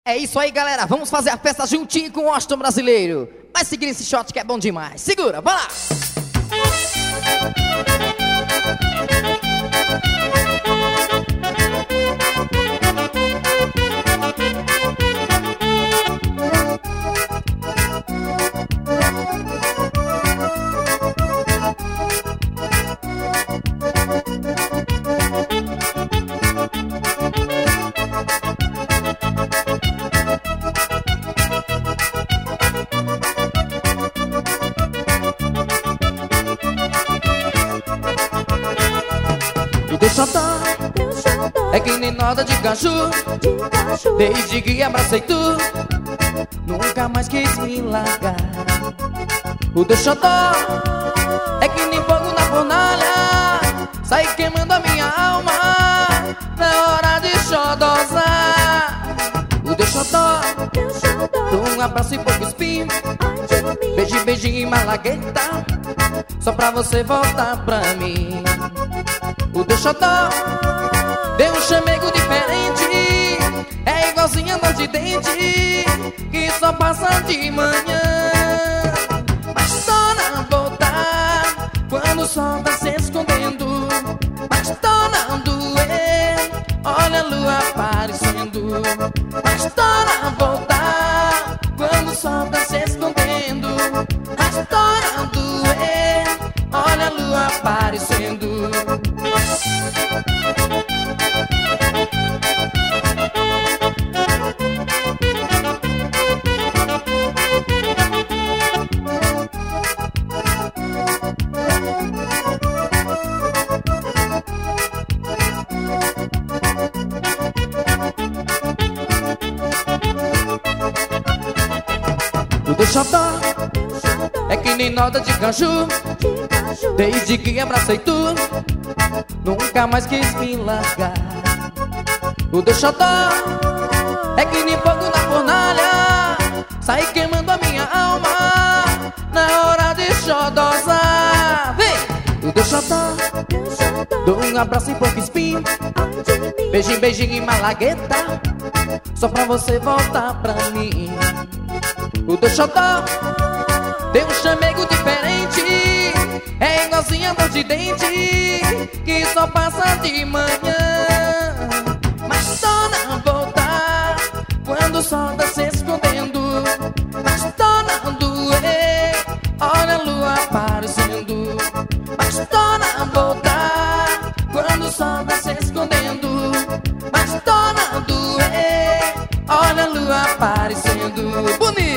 É isso aí, galera. Vamos fazer a festa juntinho com o Washington brasileiro. Vai seguir esse shot que é bom demais. Segura, bora lá! Teu xodó é que nem noda de caju. Desde que abracei tu, nunca mais quis me largar. O teu xodó é que nem fogo na fornalha, sai queimando a minha alma na hora de xodosar. O teu xodó, um abraço e pouco espinho, beijo, beijinho e malagueta, só pra você voltar pra mim. O teu xodó deu um chamego diferente, é igualzinho a dor de dente que só passa de manhã. Mas torna a voltar quando o sol tá se escondendo, mas torna a doer, olha a lua aparecendo. Mas torna a voltar quando o sol tá se escondendo, mas torna a doer, olha a lua aparecendo. O teu xodó é que nem noda de caju, desde que abracei tu, nunca mais quis me largar. O teu xodó é que nem fogo na fornalha, sai queimando a minha alma na hora de xodosar. Vem! O teu xodó, dou um abraço e pouco espinho, beijinho, beijinho e malagueta, só pra você voltar pra mim. O teu xodó tem um chamego diferente, é igualzinho a dor de dente que só passa de manhã. Mas torna a voltar quando o sol tá se escondendo, mas torna a doer, olha a lua aparecendo. Mas torna a voltar quando o sol tá se escondendo, mas torna a doer, olha a lua aparecendo. Bonito!